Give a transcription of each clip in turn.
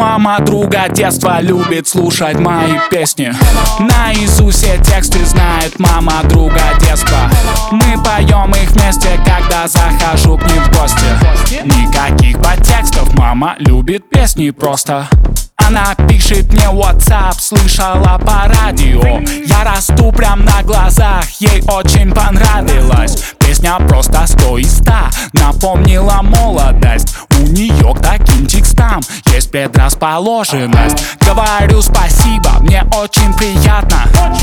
Мама друга детства любит слушать мои песни. Наизусть все тексты знает мама друга детства. Мы поем их вместе, когда захожу к ней в гости. Никаких подтекстов, мама любит песни просто. Она пишет мне в WhatsApp, слышала по радио. Я расту прям на глазах, ей очень понравилось. Песня просто 100 из 100, напомнила молодость. У нее к таким текстам есть предрасположенность. Говорю спасибо, мне очень приятно.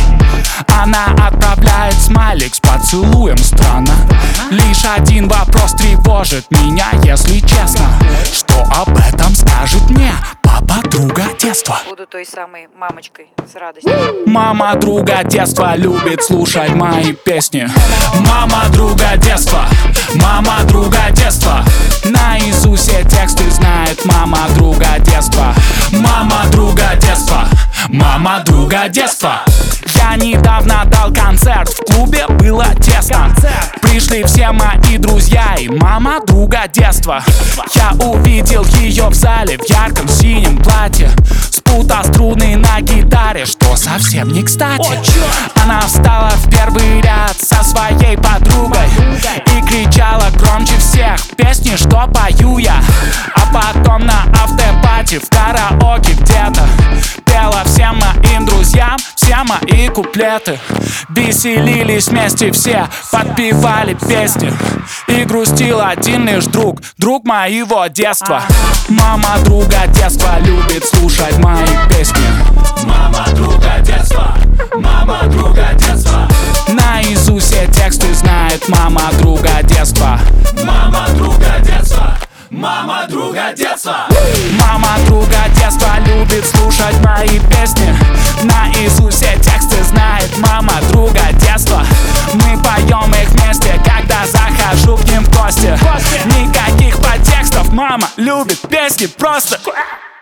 Она отправляет смайлик с поцелуем, странно. Лишь один вопрос тревожит меня, если честно. Что об этом скажет мне папа друга детства? Буду той самой мамочкой с радостью. Мама друга детства любит слушать мои песни. Мама друга детства, мама друга детства. Наизусть все тексты знает мама друга детства. Мама друга детства, мама друга детства. Я недавно дал концерт, в клубе было тесно. Пришли все мои друзья и мама друга детства. Я увидел ее в зале в ярком синем платье, спутав струны на гитаре, что совсем не кстати. Она встала в первый ряд со своей подругой и кричала громче всех песни, что пою я. А потом на автопати в караоке где-то пела всем моим друзьям все мои куплеты. Веселились вместе все, подпевали песни. И грустил один лишь друг, друг моего детства. Мама друга детства любит слушать мои песни. Мама друга детства, мама друга детства. Наизусть все тексты знает мама друга детства. Мама друга детства, мама друга детства. Мама друга детства любит слушать мои песни. Наизусть все тексты знает мама друга детства. Мы поем их вместе, когда захожу к ним в гости. Никаких подтекстов, мама любит песни просто.